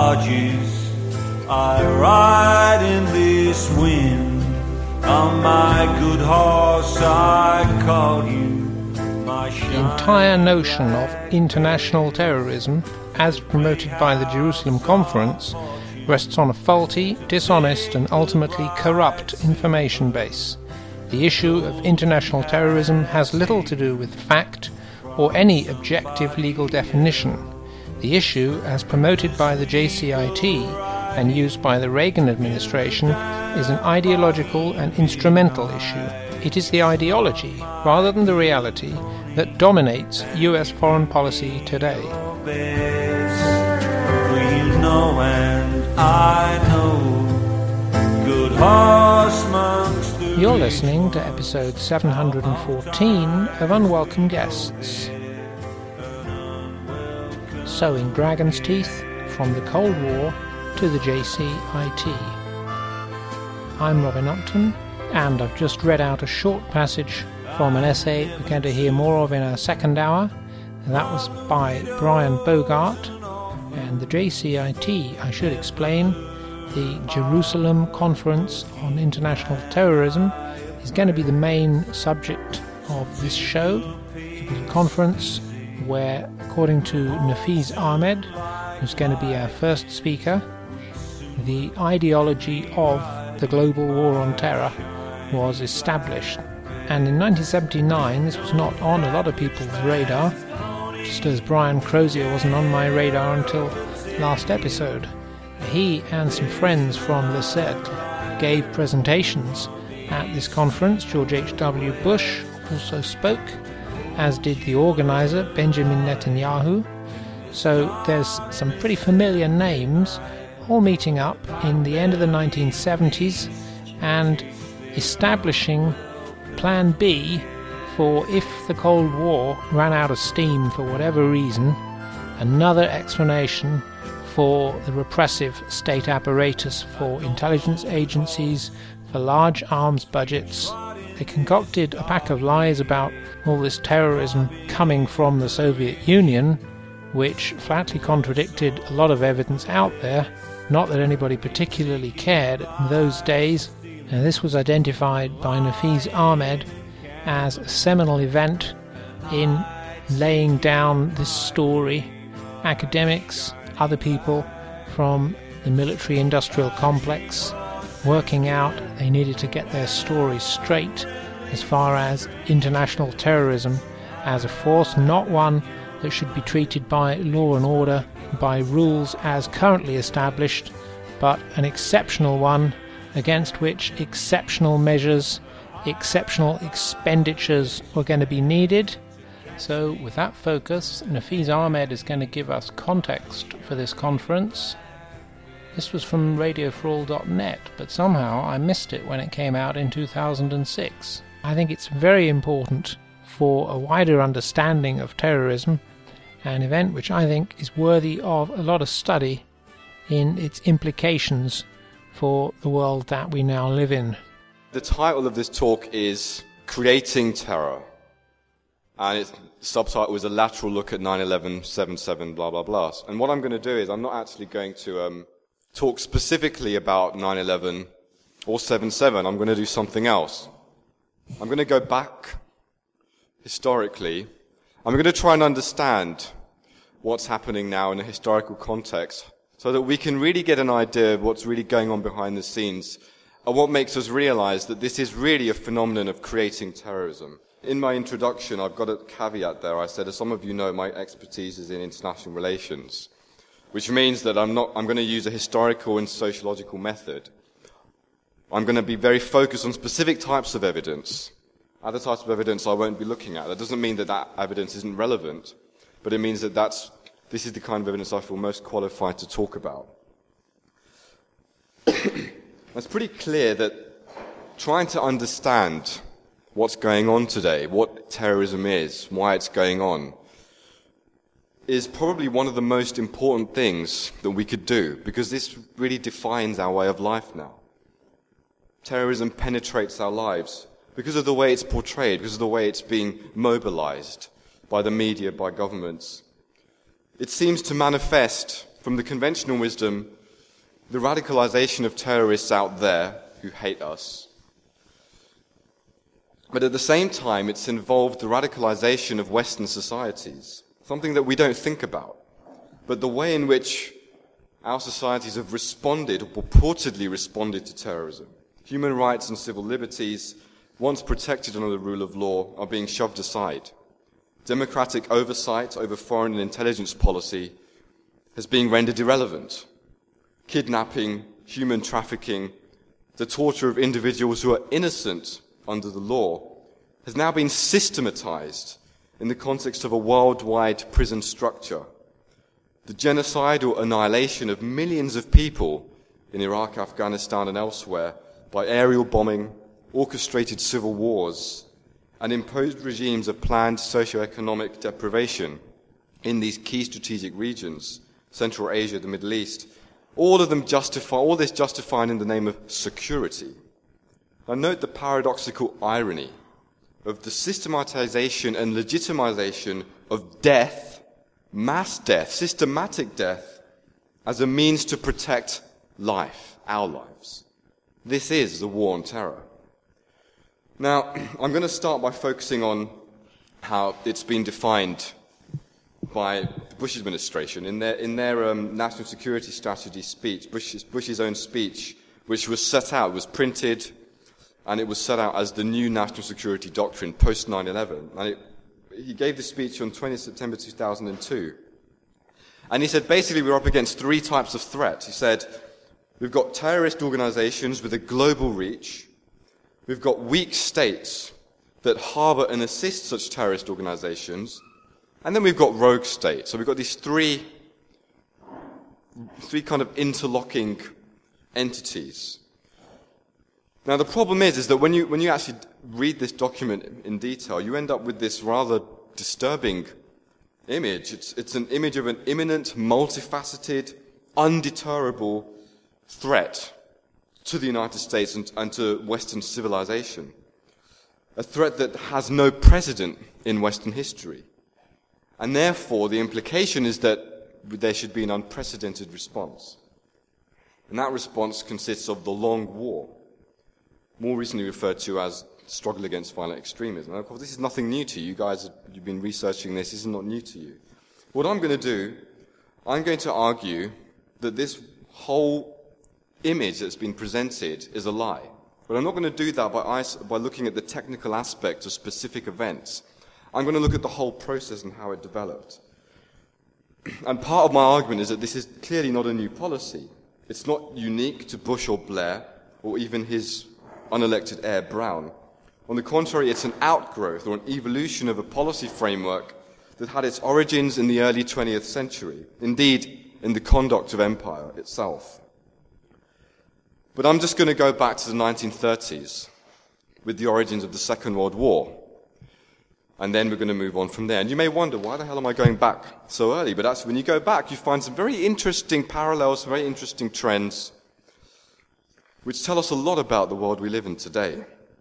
barges I ride in this wind. On my good horse I call you my shine. The entire notion of international terrorism, as promoted by the Jerusalem Conference, rests on a faulty, dishonest and ultimately corrupt information base. The issue of international terrorism has little to do with fact or any objective legal definition. The issue, as promoted by the JCIT and used by the Reagan administration, is an ideological and instrumental issue. It is the ideology, rather than the reality, that dominates US foreign policy today. You know and I know good horsemen. You're listening to episode 714 of Unwelcome Guests. Sowing Dragon's Teeth from the Cold War to the JCIT. I'm Robin Upton, and I've just read out a short passage from an essay we're going to hear more of in our second hour, and that was by Brian Bogart. And the JCIT, I should explain, the Jerusalem Conference on International Terrorism, is going to be the main subject of this show. It was a conference where, according to Nafeez Ahmed, who's going to be our first speaker, the ideology of the global war on terror was established. And in 1979, this was not on a lot of people's radar, just as Brian Crozier wasn't on my radar until last episode. He and some friends from Le Cercle gave presentations at this conference. George H.W. Bush also spoke, as did the organizer, Benjamin Netanyahu. So there's some pretty familiar names all meeting up in the end of the 1970s and establishing Plan B for if the Cold War ran out of steam for whatever reason, another explanation for the repressive state apparatus, for intelligence agencies, for large arms budgets. They concocted a pack of lies about all this terrorism coming from the Soviet Union, which flatly contradicted a lot of evidence out there. Not that anybody particularly cared in those days. And this was identified by Nafeez Ahmed as a seminal event in laying down this story. Academics, other people from the military-industrial complex, working out they needed to get their stories straight as far as international terrorism as a force, not one that should be treated by law and order, by rules as currently established, but an exceptional one against which exceptional measures, exceptional expenditures were going to be needed. So with that focus, Nafeez Ahmed is going to give us context for this conference. This was from radioforall.net, but somehow I missed it when it came out in 2006. I think it's very important for a wider understanding of terrorism, an event which I think is worthy of a lot of study in its implications for the world that we now live in. The title of this talk is Creating Terror, and its subtitle is A Lateral Look at 9/11, 7/7, blah, blah, blah. And what I'm going to do is I'm not actually going to talk specifically about 9/11 or 7/7. I'm going to do something else. I'm going to go back historically. I'm going to try and understand what's happening now in a historical context so that we can really get an idea of what's really going on behind the scenes and what makes us realize that this is really a phenomenon of creating terrorism. In my introduction, I've got a caveat there. I said, as some of you know, my expertise is in international relations, which means that I'm going to use a historical and sociological method. I'm going to be very focused on specific types of evidence. Other types of evidence I won't be looking at. That doesn't mean that that evidence isn't relevant, but it means that this is the kind of evidence I feel most qualified to talk about. It's pretty clear that trying to understand what's going on today, what terrorism is, why it's going on, is probably one of the most important things that we could do, because this really defines our way of life now. Terrorism penetrates our lives because of the way it's portrayed, because of the way it's being mobilized by the media, by governments. It seems to manifest from the conventional wisdom, the radicalization of terrorists out there who hate us. But at the same time, it's involved the radicalization of Western societies, something that we don't think about. But the way in which our societies have responded, or purportedly responded to terrorism. Human rights and civil liberties, once protected under the rule of law, are being shoved aside. Democratic oversight over foreign and intelligence policy is being rendered irrelevant. Kidnapping, human trafficking, the torture of individuals who are innocent under the law has now been systematized in the context of a worldwide prison structure. The genocide or annihilation of millions of people in Iraq, Afghanistan and elsewhere by aerial bombing, orchestrated civil wars, and imposed regimes of planned socio-economic deprivation in these key strategic regions, Central Asia, the Middle East, all this justified in the name of security. Now note the paradoxical irony of the systematization and legitimization of death, mass death, systematic death, as a means to protect life, our lives. This is the war on terror. Now, I'm going to start by focusing on how it's been defined by the Bush administration. In their national security strategy speech, Bush's own speech, which was set out, was printed, and it was set out as the new national security doctrine post 9/11. And he gave the speech on 20 September 2002. And he said, basically, we're up against three types of threat. He said, we've got terrorist organizations with a global reach. We've got weak states that harbor and assist such terrorist organizations. And then we've got rogue states. So we've got these three kind of interlocking entities. Now the problem is that when you actually read this document in detail, you end up with this rather disturbing image. It's an image of an imminent, multifaceted, undeterrable threat to the United States and to Western civilization. A threat that has no precedent in Western history. And therefore, the implication is that there should be an unprecedented response. And that response consists of the long war, more recently referred to as struggle against violent extremism. And of course, this is nothing new to you. You guys, you've been researching this. This is not new to you. What I'm going to do, I'm going to argue that this whole image that's been presented is a lie. But I'm not going to do that by looking at the technical aspects of specific events. I'm going to look at the whole process and how it developed. And part of my argument is that this is clearly not a new policy. It's not unique to Bush or Blair, or even his unelected heir, Brown. On the contrary, it's an outgrowth or an evolution of a policy framework that had its origins in the early 20th century, indeed, in the conduct of empire itself. But I'm just going to go back to the 1930s with the origins of the Second World War. And then we're going to move on from there. And you may wonder, why the hell am I going back so early? But actually, when you go back, you find some very interesting parallels, very interesting trends, which tell us a lot about the world we live in today.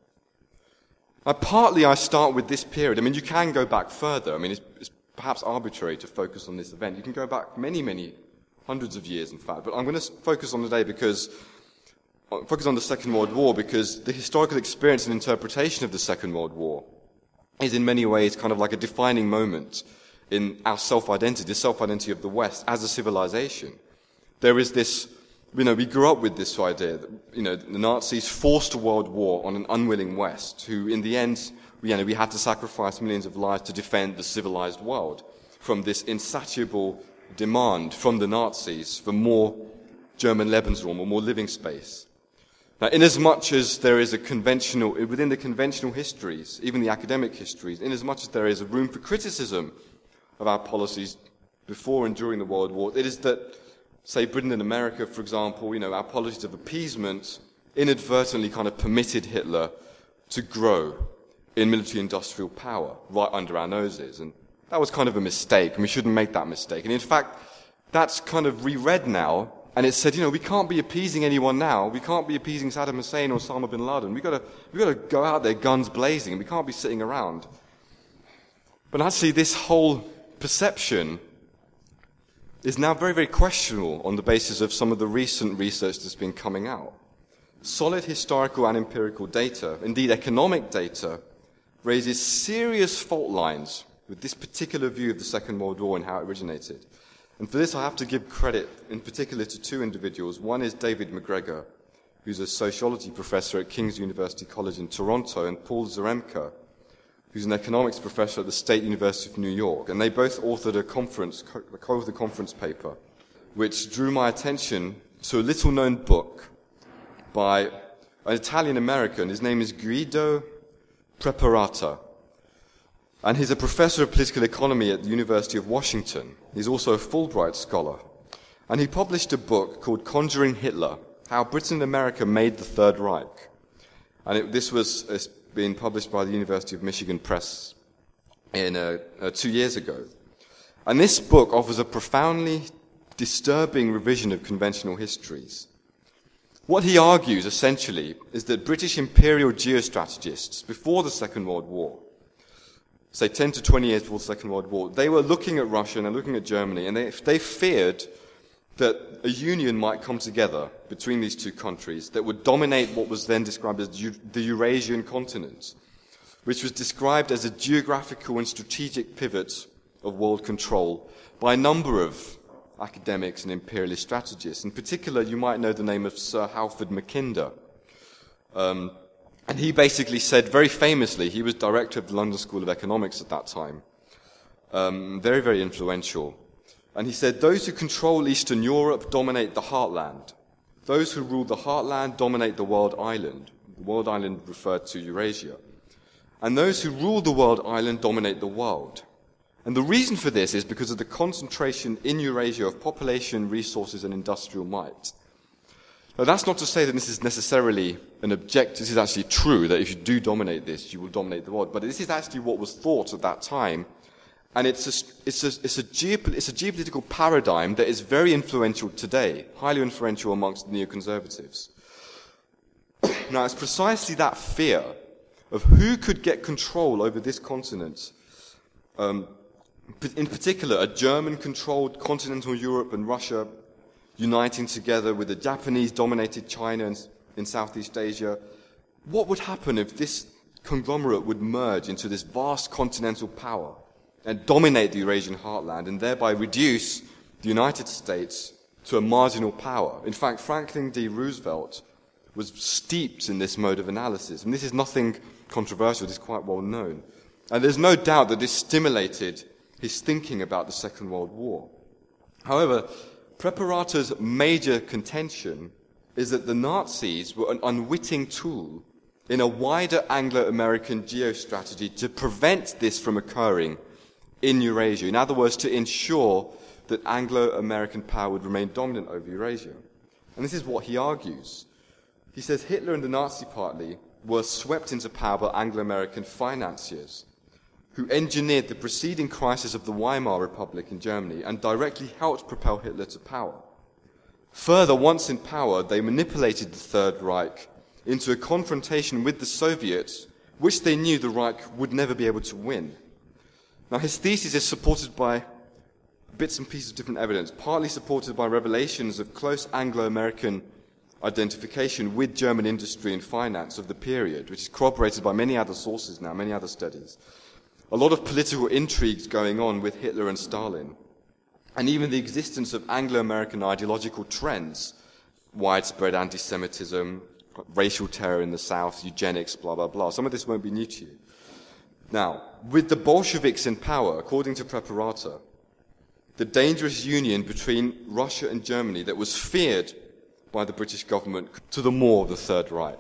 Now, partly I start with this period. I mean, you can go back further. I mean, it's perhaps arbitrary to focus on this event. You can go back many, many hundreds of years, in fact. But I'm going to focus on today focus on the Second World War because the historical experience and interpretation of the Second World War is in many ways kind of like a defining moment in our self-identity, the self-identity of the West as a civilization. There is this, we grew up with this idea that, the Nazis forced a world war on an unwilling West, who in the end, we had to sacrifice millions of lives to defend the civilized world from this insatiable demand from the Nazis for more German Lebensraum, or more living space. Now, inasmuch as there is within the conventional histories, even the academic histories, inasmuch as there is a room for criticism of our policies before and during the World War, it is that, say, Britain and America, for example, our policies of appeasement inadvertently kind of permitted Hitler to grow in military-industrial power right under our noses. And that was kind of a mistake, and we shouldn't make that mistake. And in fact, that's kind of reread now. And it said, we can't be appeasing anyone now. We can't be appeasing Saddam Hussein or Osama bin Laden. We've got to go out there guns blazing, and we can't be sitting around. But actually, this whole perception is now very, very questionable on the basis of some of the recent research that's been coming out. Solid historical and empirical data, indeed economic data, raises serious fault lines with this particular view of the Second World War and how it originated. And for this I have to give credit in particular to two individuals. One is David McGregor, who's a sociology professor at King's University College in Toronto, and Paul Zaremka, who's an economics professor at the State University of New York. And they both authored a conference paper, which drew my attention to a little-known book by an Italian-American. His name is Guido Preparata, and he's a professor of political economy at the University of Washington. He's also a Fulbright scholar. And he published a book called Conjuring Hitler, How Britain and America Made the Third Reich. And this was being published by the University of Michigan Press 2 years ago. And this book offers a profoundly disturbing revision of conventional histories. What he argues, essentially, is that British imperial geostrategists, before the Second World War, say 10 to 20 years before the Second World War, they were looking at Russia and looking at Germany, and they feared that a union might come together between these two countries that would dominate what was then described as the Eurasian continent, which was described as a geographical and strategic pivot of world control by a number of academics and imperialist strategists. In particular, you might know the name of Sir Halford Mackinder. And he basically said, very famously, he was director of the London School of Economics at that time, very, very influential. And he said, those who control Eastern Europe dominate the heartland. Those who rule the heartland dominate the world island. The world island referred to Eurasia. And those who rule the world island dominate the world. And the reason for this is because of the concentration in Eurasia of population, resources, and industrial might. Now, that's not to say that this is necessarily an objective. This is actually true, that if you do dominate this, you will dominate the world. But this is actually what was thought at that time. And it's a geopolitical paradigm that is very influential today, highly influential amongst neoconservatives. Now, it's precisely that fear of who could get control over this continent, in particular, a German-controlled continental Europe and Russia uniting together with a Japanese-dominated China in Southeast Asia. What would happen if this conglomerate would merge into this vast continental power and dominate the Eurasian heartland and thereby reduce the United States to a marginal power? In fact, Franklin D. Roosevelt was steeped in this mode of analysis. And this is nothing controversial, it's quite well known. And there's no doubt that this stimulated his thinking about the Second World War. However, Preparata's major contention is that the Nazis were an unwitting tool in a wider Anglo-American geostrategy to prevent this from occurring in Eurasia. In other words, to ensure that Anglo-American power would remain dominant over Eurasia. And this is what he argues. He says Hitler and the Nazi Party were swept into power by Anglo-American financiers who engineered the preceding crisis of the Weimar Republic in Germany and directly helped propel Hitler to power. Further, once in power, they manipulated the Third Reich into a confrontation with the Soviets, which they knew the Reich would never be able to win. Now, his thesis is supported by bits and pieces of different evidence, partly supported by revelations of close Anglo-American identification with German industry and finance of the period, which is corroborated by many other sources now, many other studies. A lot of political intrigues going on with Hitler and Stalin, and even the existence of Anglo-American ideological trends, widespread anti-Semitism, racial terror in the South, eugenics, blah, blah, blah. Some of this won't be new to you. Now, with the Bolsheviks in power, according to Preparata, the dangerous union between Russia and Germany that was feared by the British government to the maw of the Third Reich.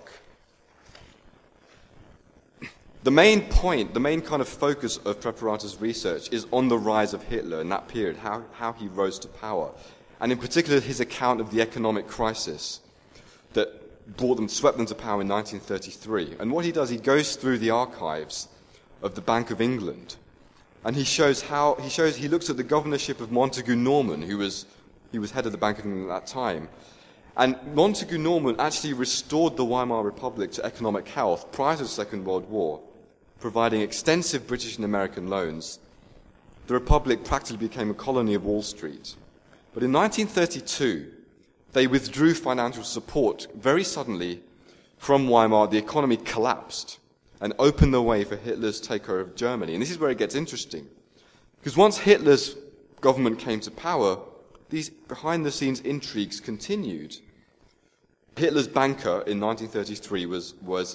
The main point, the main kind of focus of Preparata's research is on the rise of Hitler in that period, how he rose to power, and in particular his account of the economic crisis that swept them to power in 1933. And what he does, he goes through the archives of the Bank of England, and he looks at the governorship of Montagu Norman, he was head of the Bank of England at that time. And Montagu Norman actually restored the Weimar Republic to economic health prior to the Second World War, providing extensive British and American loans. The Republic practically became a colony of Wall Street. But in 1932, they withdrew financial support very suddenly from Weimar. The economy collapsed and opened the way for Hitler's takeover of Germany. And this is where it gets interesting. Because once Hitler's government came to power, these behind-the-scenes intrigues continued. Hitler's banker in 1933 was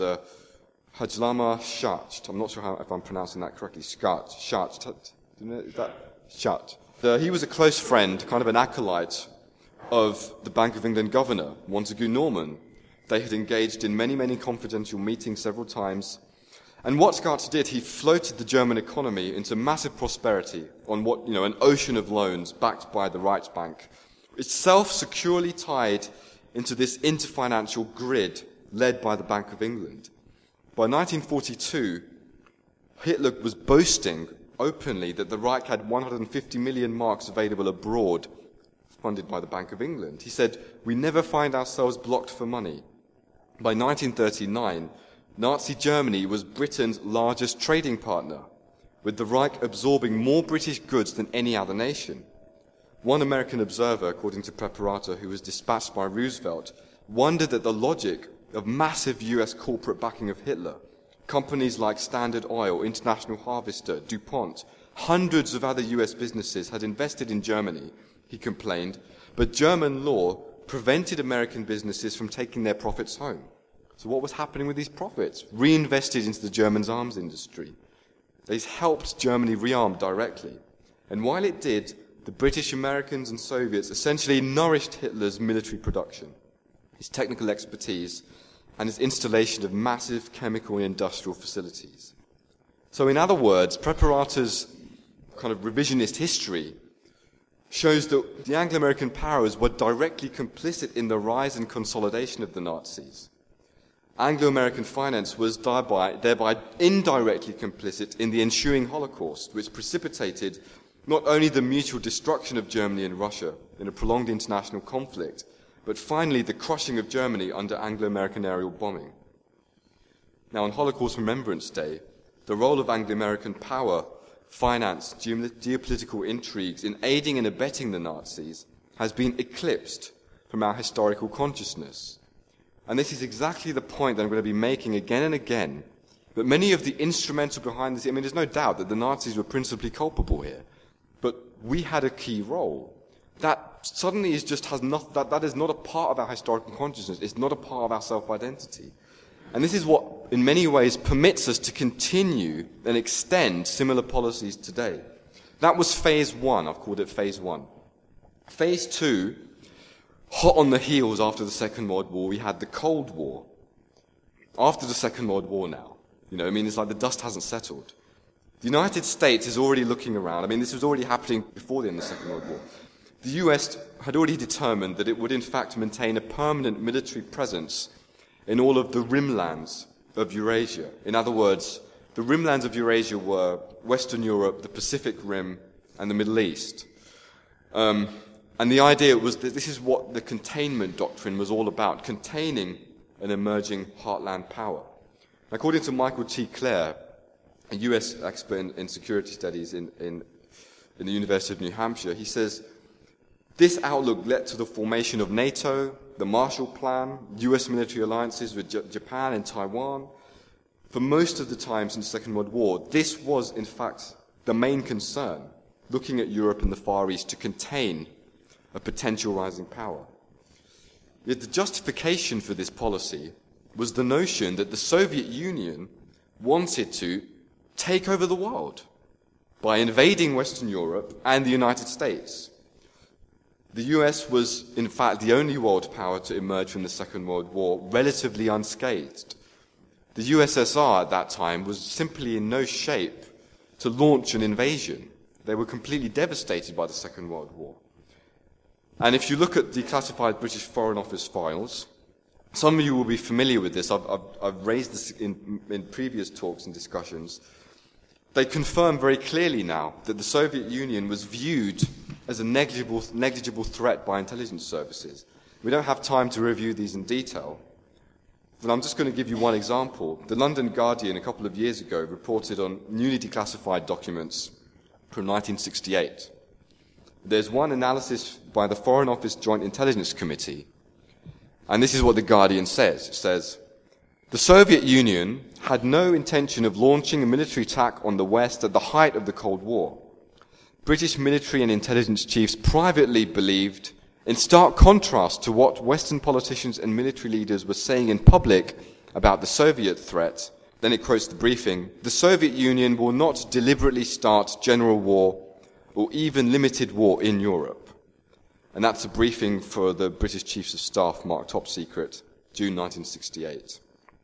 Hjalmar Schacht. I'm not sure if I'm pronouncing that correctly. Schacht. Do you know that? Schacht. He was a close friend, kind of an acolyte of the Bank of England governor, Montagu Norman. They had engaged in many, many confidential meetings several times. And what Schacht did, he floated the German economy into massive prosperity on an ocean of loans backed by the Reichsbank, itself securely tied into this interfinancial grid led by the Bank of England. By 1942, Hitler was boasting openly that the Reich had 150 million marks available abroad, funded by the Bank of England. He said, "We never find ourselves blocked for money." By 1939, Nazi Germany was Britain's largest trading partner, with the Reich absorbing more British goods than any other nation. One American observer, according to Preparator, who was dispatched by Roosevelt, wondered at the logic of massive US corporate backing of Hitler. Companies like Standard Oil, International Harvester, DuPont, hundreds of other US businesses had invested in Germany, he complained, but German law prevented American businesses from taking their profits home. So what was happening with these profits? Reinvested into the German arms industry. These helped Germany rearm directly. And while it did, the British, Americans and Soviets essentially nourished Hitler's military production, his technical expertise, and his installation of massive chemical and industrial facilities. So in other words, Preparator's kind of revisionist history shows that the Anglo-American powers were directly complicit in the rise and consolidation of the Nazis. Anglo-American finance was thereby indirectly complicit in the ensuing Holocaust, which precipitated not only the mutual destruction of Germany and Russia in a prolonged international conflict, but finally the crushing of Germany under Anglo-American aerial bombing. Now, on Holocaust Remembrance Day, the role of Anglo-American power, finance, geopolitical intrigues in aiding and abetting the Nazis has been eclipsed from our historical consciousness. And this is exactly the point that I'm going to be making again and again, that many of the instrumental behind this, there's no doubt that the Nazis were principally culpable here, but we had a key role. That suddenly is just that is not a part of our historical consciousness. It's not a part of our self-identity. And this is what, in many ways, permits us to continue and extend similar policies today. That was phase one. I've called it phase one. Phase two, hot on the heels after the Second World War, we had the Cold War. After the Second World War now, it's like the dust hasn't settled. The United States is already looking around. This was already happening before the end of the Second World War. The US had already determined that it would in fact maintain a permanent military presence in all of the rimlands of Eurasia. In other words, the rimlands of Eurasia were Western Europe, the Pacific Rim, and the Middle East. And the idea was that this is what the containment doctrine was all about, containing an emerging heartland power. According to Michael T. Clare, a US expert in security studies in the University of New Hampshire, he says, this outlook led to the formation of NATO, the Marshall Plan, US military alliances with Japan and Taiwan. For most of the time since the Second World War, this was, in fact, the main concern, looking at Europe and the Far East to contain a potential rising power. Yet the justification for this policy was the notion that the Soviet Union wanted to take over the world by invading Western Europe and the United States. The US was, in fact, the only world power to emerge from the Second World War relatively unscathed. The USSR at that time was simply in no shape to launch an invasion. They were completely devastated by the Second World War. And if you look at declassified British Foreign Office files, some of you will be familiar with this. I've raised this in previous talks and discussions. They confirm very clearly now that the Soviet Union was viewed as a negligible threat by intelligence services. We don't have time to review these in detail, but I'm just going to give you one example. The London Guardian a couple of years ago reported on newly declassified documents from 1968. there's one analysis by the Foreign Office Joint Intelligence Committee, and this is what The Guardian says. It says, the Soviet Union had no intention of launching a military attack on the West at the height of the Cold War. British military and intelligence chiefs privately believed, in stark contrast to what Western politicians and military leaders were saying in public about the Soviet threat. Then it quotes the briefing, the Soviet Union will not deliberately start general war or even limited war in Europe. And that's a briefing for the British Chiefs of Staff, marked top secret, June 1968.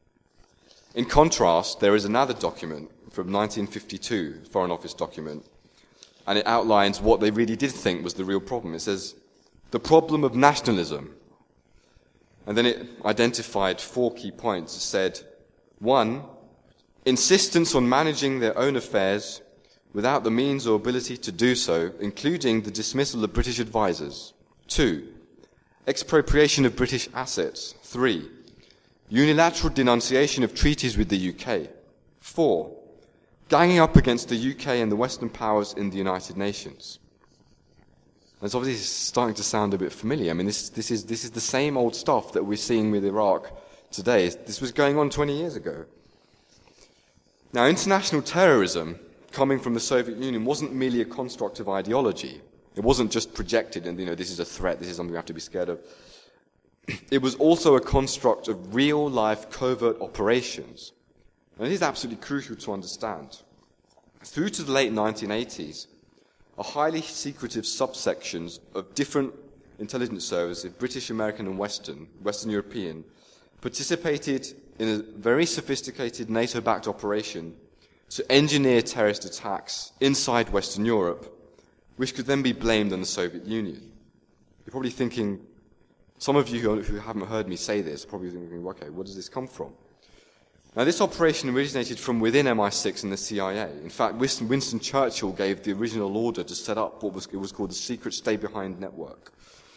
In contrast, there is another document from 1952, Foreign Office document, and it outlines what they really did think was the real problem. It says, the problem of nationalism. And then it identified 4 key points. It said, 1, insistence on managing their own affairs without the means or ability to do so, including the dismissal of British advisers. 2, expropriation of British assets. 3, unilateral denunciation of treaties with the UK. 4, ganging up against the UK and the Western powers in the United Nations. It's obviously starting to sound a bit familiar. I mean, this is the same old stuff that we're seeing with Iraq today. This was going on 20 years ago. Now, international terrorism coming from the Soviet Union wasn't merely a construct of ideology. It wasn't just projected and, this is a threat, this is something we have to be scared of. It was also a construct of real-life covert operations. And it is absolutely crucial to understand. Through to the late 1980s, a highly secretive subsections of different intelligence services, British, American and Western European, participated in a very sophisticated NATO-backed operation to engineer terrorist attacks inside Western Europe, which could then be blamed on the Soviet Union. You're probably thinking, some of you who haven't heard me say this, are probably thinking, okay, where does this come from? Now, this operation originated from within MI6 and the CIA. In fact, Winston Churchill gave the original order to set up what was called the Secret Stay-Behind Network.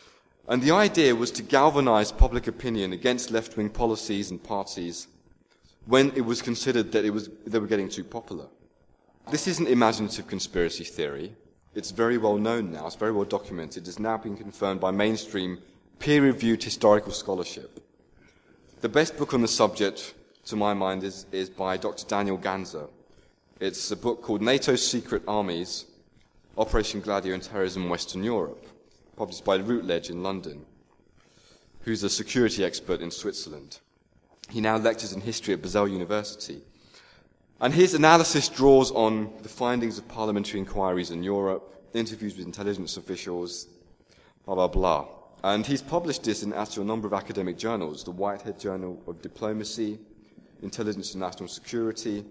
And the idea was to galvanize public opinion against left-wing policies and parties when it was considered that they were getting too popular. This isn't imaginative conspiracy theory. It's very well known now. It's very well documented. It's now been confirmed by mainstream peer-reviewed historical scholarship. The best book on the subject, to my mind, is by Dr. Daniel Ganser. It's a book called NATO's Secret Armies, Operation Gladio and Terrorism in Western Europe, published by Routledge in London, who's a security expert in Switzerland. He now lectures in history at Basel University. And his analysis draws on the findings of parliamentary inquiries in Europe, interviews with intelligence officials, blah, blah, blah. And he's published this in actually a number of academic journals, the Whitehead Journal of Diplomacy, Intelligence and National Security.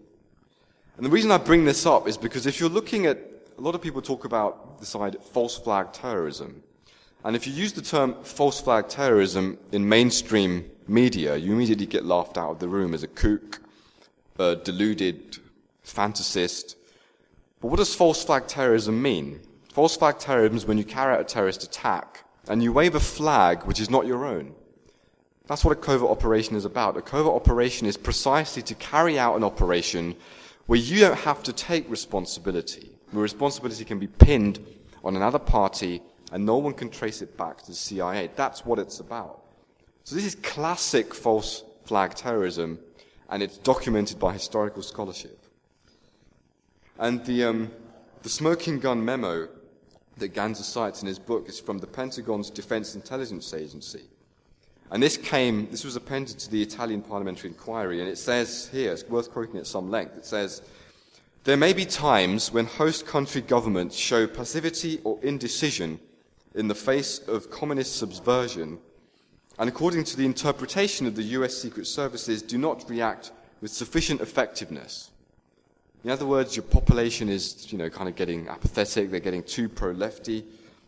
And the reason I bring this up is because if you're looking at, a lot of people talk about this idea, false flag terrorism. And if you use the term false flag terrorism in mainstream media, you immediately get laughed out of the room as a kook, a deluded fantasist. But what does false flag terrorism mean? False flag terrorism is when you carry out a terrorist attack and you wave a flag which is not your own. That's what a covert operation is about. A covert operation is precisely to carry out an operation where you don't have to take responsibility, where responsibility can be pinned on another party and no one can trace it back to the CIA. That's what it's about. So this is classic false flag terrorism, and it's documented by historical scholarship. And the smoking gun memo that Ganser cites in his book is from the Pentagon's Defense Intelligence Agency. And this was appended to the Italian parliamentary inquiry, and it says here, it's worth quoting at some length, it says, there may be times when host country governments show passivity or indecision in the face of communist subversion, and according to the interpretation of the US Secret Services, do not react with sufficient effectiveness. In other words, your population is, kind of getting apathetic, they're getting too pro-lefty.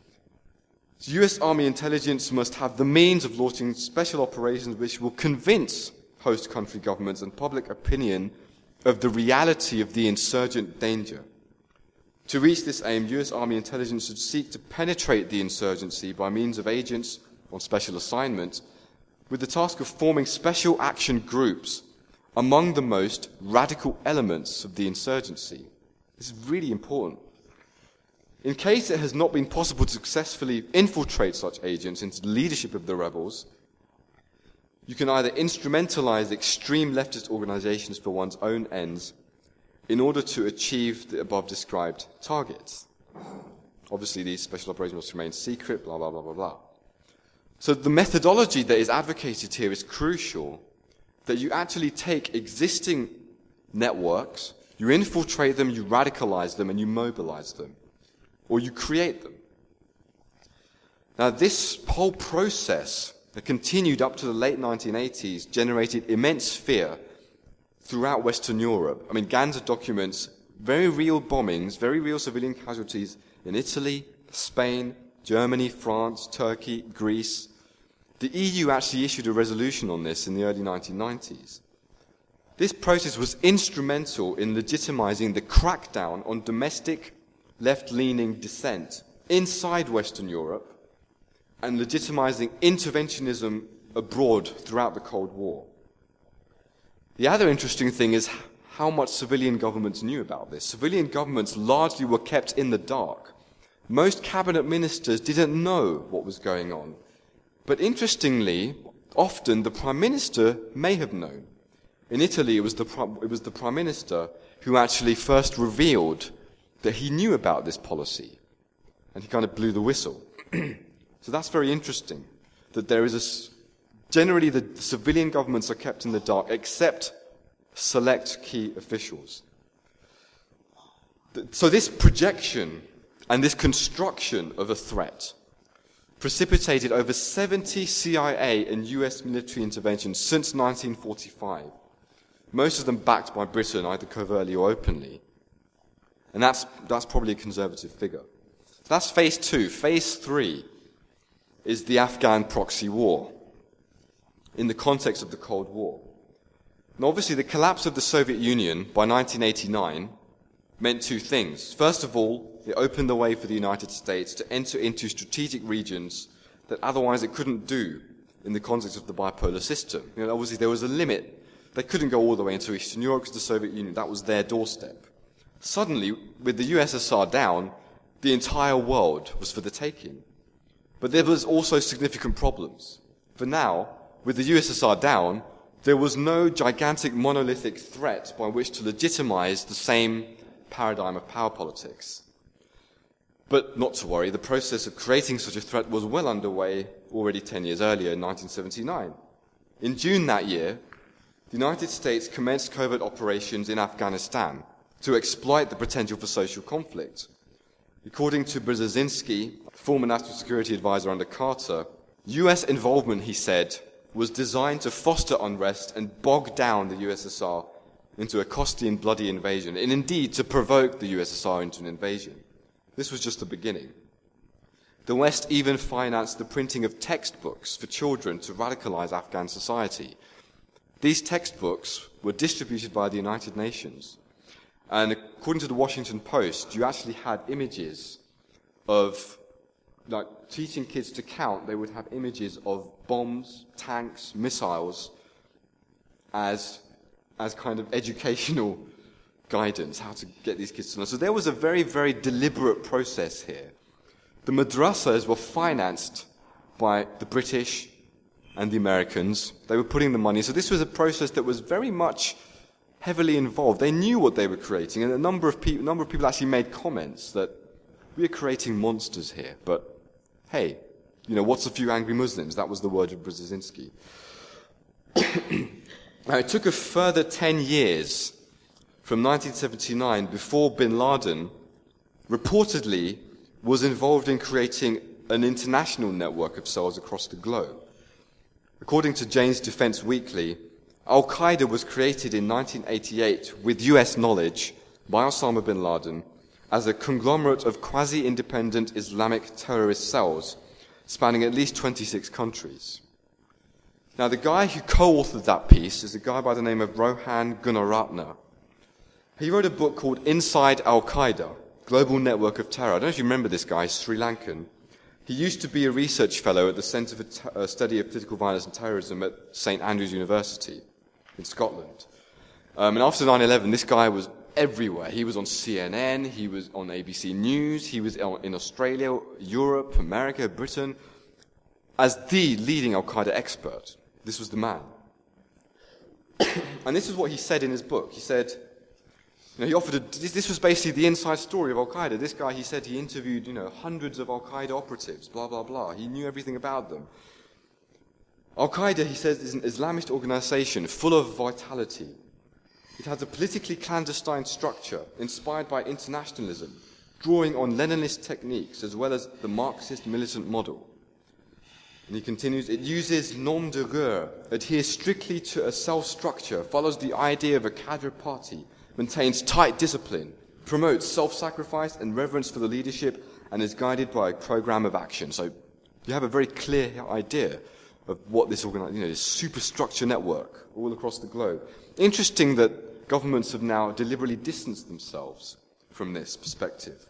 US Army intelligence must have the means of launching special operations which will convince host country governments and public opinion of the reality of the insurgent danger. To reach this aim, US Army intelligence should seek to penetrate the insurgency by means of agents on special assignment, with the task of forming special action groups among the most radical elements of the insurgency. This is really important. In case it has not been possible to successfully infiltrate such agents into the leadership of the rebels, you can either instrumentalize extreme leftist organizations for one's own ends in order to achieve the above described targets. Obviously, these special operations must remain secret, blah, blah, blah, blah, blah. So the methodology that is advocated here is crucial, that you actually take existing networks, you infiltrate them, you radicalize them, and you mobilize them. Or you create them. Now, this whole process that continued up to the late 1980s generated immense fear throughout Western Europe. I mean, Ganser documents very real bombings, very real civilian casualties in Italy, Spain, Germany, France, Turkey, Greece. The EU actually issued a resolution on this in the early 1990s. This process was instrumental in legitimizing the crackdown on domestic left-leaning dissent inside Western Europe and legitimizing interventionism abroad throughout the Cold War. The other interesting thing is how much civilian governments knew about this. Civilian governments largely were kept in the dark. Most cabinet ministers didn't know what was going on. But interestingly, often the prime minister may have known. In Italy, it was the prime minister who actually first revealed that he knew about this policy, and he kind of blew the whistle. So that's very interesting, that there is generally the civilian governments are kept in the dark, except select key officials. So this projection and this construction of a threat precipitated over 70 CIA and US military interventions since 1945, most of them backed by Britain, either covertly or openly. And that's probably a conservative figure. That's phase 2. Phase 3 is the Afghan proxy war in the context of the Cold War. Now, obviously, the collapse of the Soviet Union by 1989 meant two things. First of all, it opened the way for the United States to enter into strategic regions that otherwise it couldn't do in the context of the bipolar system. Obviously, there was a limit. They couldn't go all the way into Eastern Europe because the Soviet Union, that was their doorstep. Suddenly, with the USSR down, the entire world was for the taking. But there was also significant problems. For now, with the USSR down, there was no gigantic monolithic threat by which to legitimize the same paradigm of power politics. But not to worry, the process of creating such a threat was well underway already 10 years earlier, in 1979. In June that year, the United States commenced covert operations in Afghanistan to exploit the potential for social conflict. According to Brzezinski, former national security advisor under Carter, US involvement, he said, was designed to foster unrest and bog down the USSR into a costly and bloody invasion, and indeed to provoke the USSR into an invasion. This was just the beginning. The West even financed the printing of textbooks for children to radicalize Afghan society. These textbooks were distributed by the United Nations. And according to the Washington Post, you actually had images of, like, teaching kids to count. They would have images of bombs, tanks, missiles as kind of educational guidance, how to get these kids to know. So there was a very, very deliberate process here. The madrasas were financed by the British and the Americans. They were putting the money. So this was a process that was very much heavily involved. They knew what they were creating, and a number of people actually made comments that we are creating monsters here, but hey, what's a few angry Muslims? That was the word of Brzezinski. Now, it took a further 10 years from 1979 before bin Laden reportedly was involved in creating an international network of cells across the globe. According to Jane's Defense Weekly, Al-Qaeda was created in 1988 with US knowledge by Osama bin Laden as a conglomerate of quasi-independent Islamic terrorist cells spanning at least 26 countries. Now, the guy who co-authored that piece is a guy by the name of Rohan Gunaratne. He wrote a book called Inside Al-Qaeda, Global Network of Terror. I don't know if you remember this guy, Sri Lankan. He used to be a research fellow at the Centre for Study of Political Violence and Terrorism at St Andrews University in Scotland. And after 9/11, this guy was everywhere. He was on CNN, he was on ABC News, he was in Australia, Europe, America, Britain, as the leading Al-Qaeda expert. This was the man. And this is what he said in his book. He said, he offered this was basically the inside story of Al-Qaeda. This guy, he said he interviewed, hundreds of Al-Qaeda operatives, blah, blah, blah. He knew everything about them. Al-Qaeda, he says, is an Islamist organization full of vitality. It has a politically clandestine structure inspired by internationalism, drawing on Leninist techniques as well as the Marxist militant model. And he continues, it uses nom de guerre, adheres strictly to a self-structure, follows the idea of a cadre party, maintains tight discipline, promotes self-sacrifice and reverence for the leadership, and is guided by a program of action. So you have a very clear idea of what this this superstructure network all across the globe. Interesting that governments have now deliberately distanced themselves from this perspective.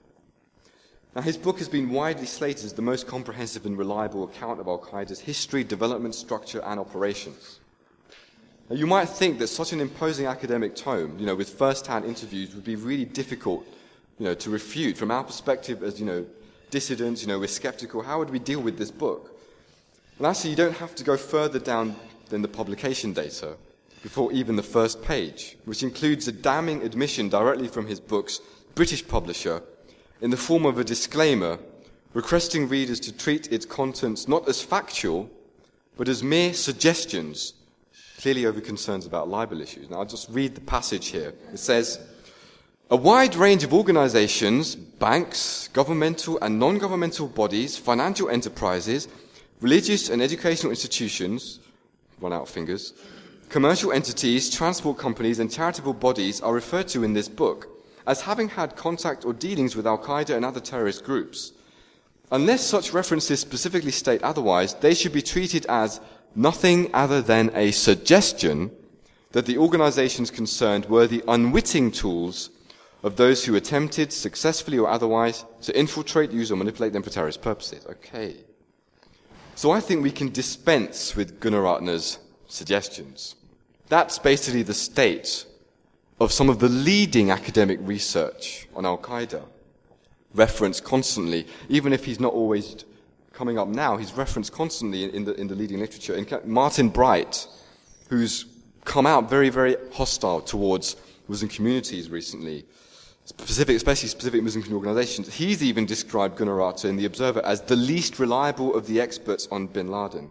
Now, his book has been widely slated as the most comprehensive and reliable account of Al-Qaeda's history, development, structure, and operations. Now, you might think that such an imposing academic tome, with first-hand interviews, would be really difficult, to refute. From our perspective as, dissidents, we're skeptical. How would we deal with this book? And actually, you don't have to go further down than the publication data before even the first page, which includes a damning admission directly from his book's British publisher in the form of a disclaimer requesting readers to treat its contents not as factual, but as mere suggestions, clearly over concerns about libel issues. Now, I'll just read the passage here. It says, a wide range of organizations, banks, governmental and non-governmental bodies, financial enterprises, religious and educational institutions, run out of fingers, commercial entities, transport companies, and charitable bodies are referred to in this book as having had contact or dealings with Al-Qaeda and other terrorist groups. Unless such references specifically state otherwise, they should be treated as nothing other than a suggestion that the organizations concerned were the unwitting tools of those who attempted, successfully or otherwise, to infiltrate, use, or manipulate them for terrorist purposes. Okay. So I think we can dispense with Gunnar Ratner's suggestions. That's basically the state of some of the leading academic research on Al-Qaeda, referenced constantly, even if he's not always coming up now, he's referenced constantly in the leading literature. In Martin Bright, who's come out very, very hostile towards Muslim communities recently, especially specific Muslim organizations, he's even described Gunnar Ratner in The Observer as the least reliable of the experts on bin Laden.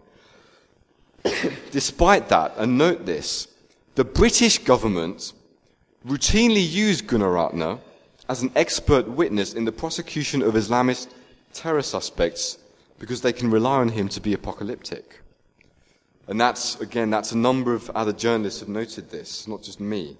Despite that, and note this, the British government routinely used Gunnar Ratner as an expert witness in the prosecution of Islamist terror suspects because they can rely on him to be apocalyptic. And that's a number of other journalists have noted this, not just me.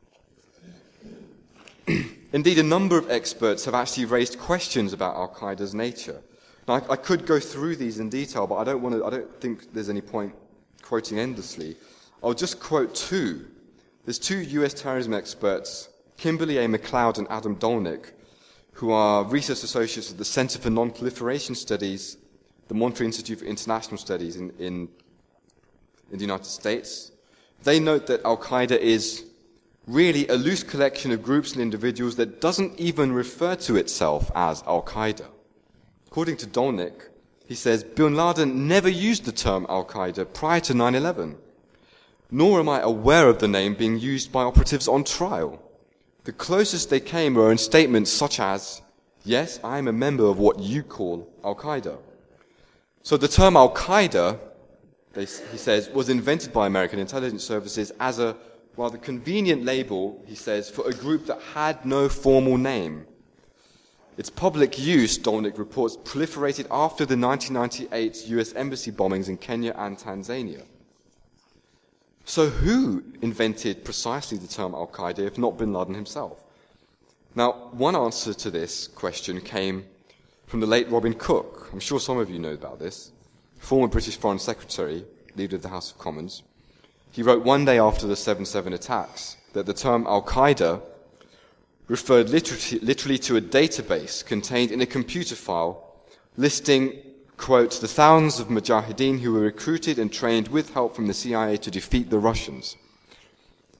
Indeed, a number of experts have actually raised questions about Al-Qaeda's nature. Now, I could go through these in detail, but I don't think there's any point quoting endlessly. I'll just quote two. There's two US terrorism experts, Kimberly A. McLeod and Adam Dolnick, who are research associates at the Center for Non-Proliferation Studies, the Monterey Institute for International Studies in the United States. They note that Al-Qaeda is really a loose collection of groups and individuals that doesn't even refer to itself as Al-Qaeda. According to Dolnick, he says, bin Laden never used the term Al-Qaeda prior to 9/11. Nor am I aware of the name being used by operatives on trial. The closest they came were in statements such as, yes, I am a member of what you call Al-Qaeda. So the term Al-Qaeda, he says, was invented by American intelligence services as a rather convenient label, he says, for a group that had no formal name. Its public use, Dolnick reports, proliferated after the 1998 US embassy bombings in Kenya and Tanzania. So who invented precisely the term Al-Qaeda, if not bin Laden himself? Now, one answer to this question came from the late Robin Cook. I'm sure some of you know about this. Former British Foreign Secretary, leader of the House of Commons. He wrote one day after the 7/7 attacks that the term Al-Qaeda referred literally to a database contained in a computer file listing, quote, the thousands of mujahideen who were recruited and trained with help from the CIA to defeat the Russians.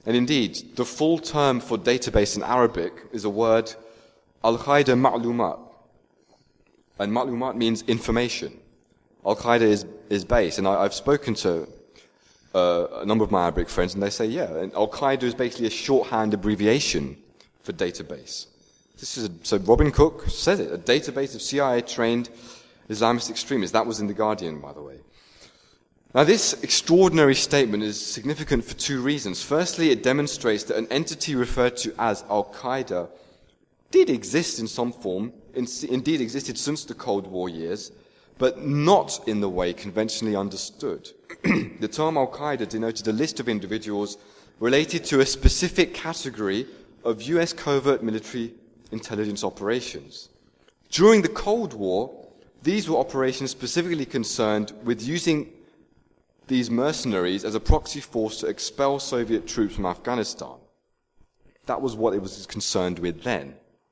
And indeed, the full term for database in Arabic is a word, Al-Qaeda Ma'lumat. And Ma'lumat means information. Al-Qaeda is base. And I've spoken to a number of my Arabic friends, and they say, yeah, and Al-Qaeda is basically a shorthand abbreviation for database. So Robin Cook says it, a database of CIA-trained Islamist extremists. That was in The Guardian, by the way. Now, this extraordinary statement is significant for two reasons. Firstly, it demonstrates that an entity referred to as Al-Qaeda did exist in some form, indeed existed since the Cold War years, but not in the way conventionally understood. The term Al-Qaeda denoted a list of individuals related to a specific category of US covert military intelligence operations. During the Cold War, these were operations specifically concerned with using these mercenaries as a proxy force to expel Soviet troops from Afghanistan. That was what it was concerned with then.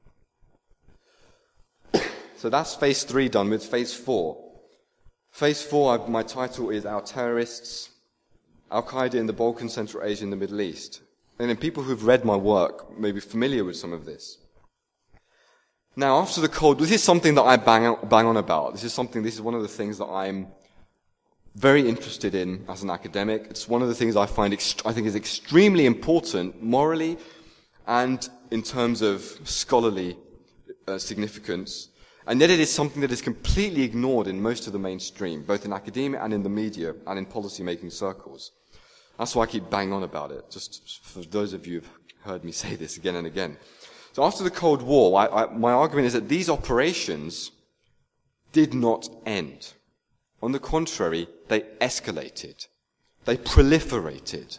So that's phase 3 done with. Phase 4. Phase 4, my title is Our Terrorists, Al-Qaeda in the Balkans, Central Asia and the Middle East. And then people who've read my work may be familiar with some of this. Now, after the Cold War, this is something that I bang on about. This is one of the things that I'm very interested in as an academic. It's one of the things I think is extremely important morally and in terms of scholarly significance. And yet it is something that is completely ignored in most of the mainstream, both in academia and in the media and in policy-making circles. That's why I keep banging on about it, just for those of you who've heard me say this again and again. So after the Cold War, my argument is that these operations did not end. On the contrary, they escalated. They proliferated.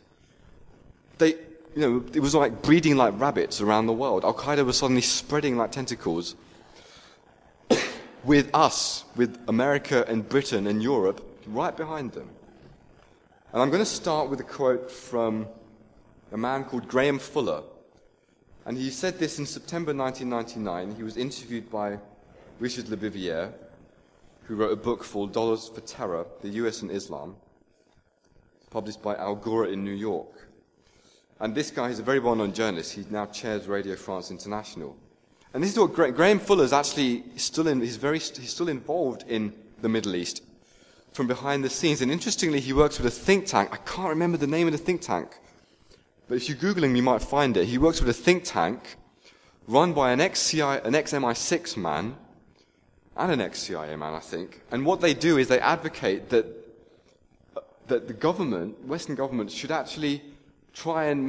It was like breeding like rabbits around the world. Al-Qaeda was suddenly spreading like tentacles with us, with America and Britain and Europe right behind them. And I'm going to start with a quote from a man called Graham Fuller. And he said this in September 1999. He was interviewed by Richard Lebevier, who wrote a book called Dollars for Terror, the US and Islam, published by Algora in New York. And this guy is a very well-known journalist. He now chairs Radio France International. And this is what Graham Fuller is actually still he's still involved in the Middle East from behind the scenes. And interestingly, he works with a think tank. I can't remember the name of the think tank, but if you Google him, you might find it. He works with a think tank run by an ex-MI6 man and an ex-CIA man, I think. And what they do is they advocate that the government, Western governments, should actually try and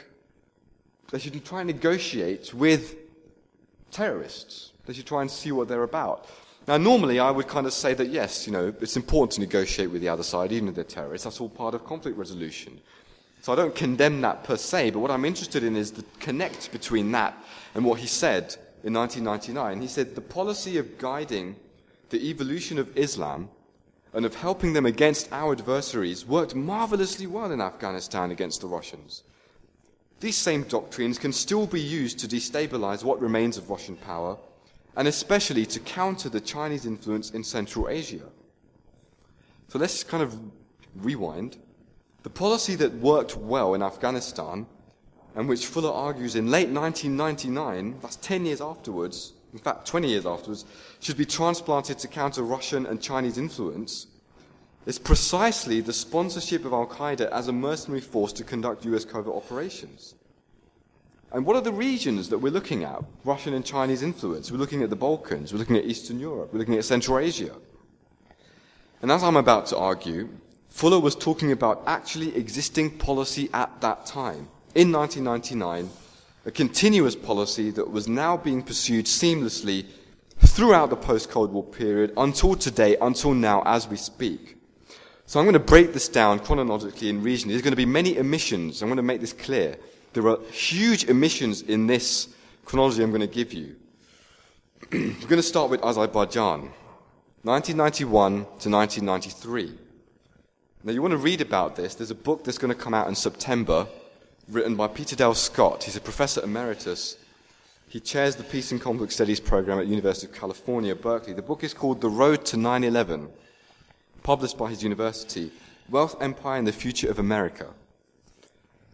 negotiate with terrorists. They should try and see what they're about. Now, normally I would kind of say that, yes, it's important to negotiate with the other side, even if they're terrorists. That's all part of conflict resolution. So I don't condemn that per se, but what I'm interested in is the connect between that and what he said in 1999. He said, the policy of guiding the evolution of Islam and of helping them against our adversaries worked marvelously well in Afghanistan against the Russians. These same doctrines can still be used to destabilize what remains of Russian power, and especially to counter the Chinese influence in Central Asia. So let's kind of rewind. The policy that worked well in Afghanistan, and which Fuller argues in late 1999, that's 10 years afterwards, in fact 20 years afterwards, should be transplanted to counter Russian and Chinese influence, is precisely the sponsorship of Al-Qaeda as a mercenary force to conduct US covert operations. And what are the regions that we're looking at? Russian and Chinese influence. We're looking at the Balkans. We're looking at Eastern Europe. We're looking at Central Asia. And as I'm about to argue, Fuller was talking about actually existing policy at that time. In 1999, a continuous policy that was now being pursued seamlessly throughout the post-Cold War period until today, until now, as we speak. So I'm going to break this down chronologically in region. There's going to be many omissions. I'm going to make this clear. There are huge omissions in this chronology I'm going to give you. We're going to start with Azerbaijan, 1991 to 1993. Now, you want to read about this. There's a book that's going to come out in September, written by Peter Dale Scott. He's a professor emeritus. He chairs the Peace and Conflict Studies program at the University of California, Berkeley. The book is called The Road to 9/11. Published by his university, Wealth, Empire, and the Future of America.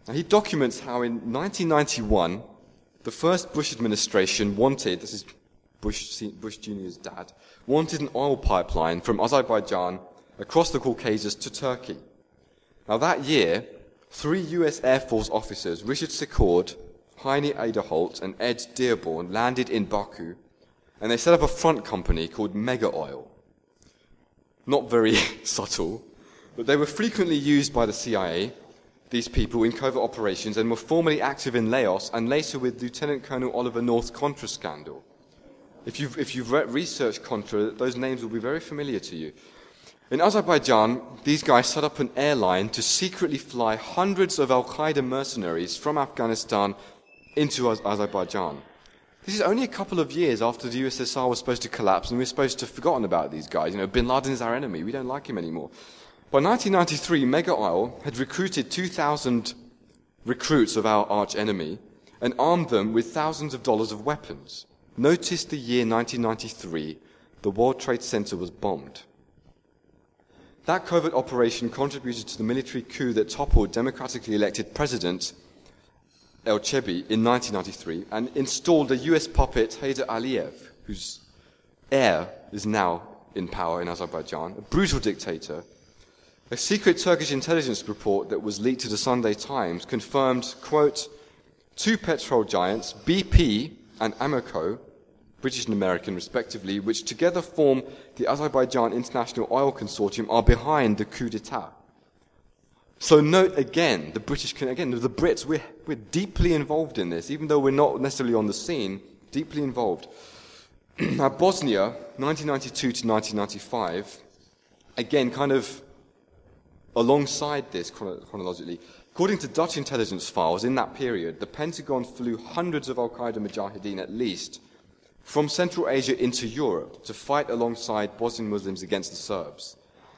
And he documents how in 1991, the first Bush administration wanted, this is Bush Jr.'s dad, wanted an oil pipeline from Azerbaijan across the Caucasus to Turkey. Now that year, 3 US Air Force officers, Richard Secord, Heine Aderholt, and Ed Dearborn, landed in Baku, and they set up a front company called Mega Oil. Not very subtle, but they were frequently used by the CIA, these people, in covert operations, and were formerly active in Laos and later with Lieutenant Colonel Oliver North's Contra scandal. If you've researched Contra, those names will be very familiar to you. In Azerbaijan, these guys set up an airline to secretly fly hundreds of Al-Qaeda mercenaries from Afghanistan into Azerbaijan. This is only a couple of years after the USSR was supposed to collapse and we're supposed to have forgotten about these guys. Bin Laden is our enemy. We don't like him anymore. By 1993, Mega Oil had recruited 2,000 recruits of our arch enemy and armed them with thousands of dollars of weapons. Notice the year 1993, the World Trade Center was bombed. That covert operation contributed to the military coup that toppled democratically elected President El-Chebi in 1993 and installed a US puppet, Heydar Aliyev, whose heir is now in power in Azerbaijan, a brutal dictator. A secret Turkish intelligence report that was leaked to the Sunday Times confirmed, quote, 2 petrol giants, BP and Amoco, British and American respectively, which together form the Azerbaijan International Oil Consortium, are behind the coup d'etat. So note again, the Brits, we're deeply involved in this, even though we're not necessarily on the scene, deeply involved. Now, Bosnia, 1992 to 1995, again, kind of alongside this chronologically, according to Dutch intelligence files, in that period, the Pentagon flew hundreds of Al-Qaeda Mujahideen at least from Central Asia into Europe to fight alongside Bosnian Muslims against the Serbs.